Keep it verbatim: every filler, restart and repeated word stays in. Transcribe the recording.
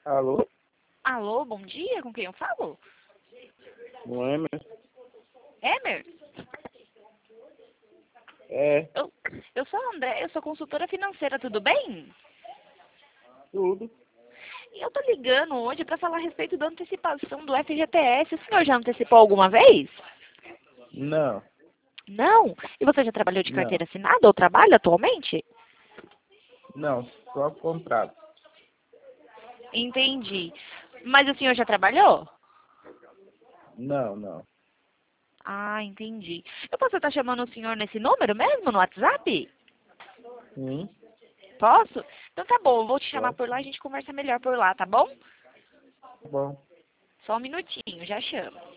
Alô? Alô, bom dia, com quem eu falo? Não é, mas... Emer? É, Eu, eu sou a André, eu sou consultora financeira, tudo bem? tudo. E eu tô ligando hoje para falar a respeito da antecipação do F G T S. O senhor já antecipou alguma vez? Não, Não? E você já trabalhou de não, carteira assinada ou trabalha atualmente? não, só contrato. Entendi. Mas o senhor já trabalhou? Não, não. Ah, entendi. Eu posso estar chamando o senhor nesse número mesmo, no WhatsApp? Sim, Posso? Então tá bom, eu vou te chamar pode. por lá, a gente conversa melhor por lá, tá bom? Tá bom. Só um minutinho, já chamo.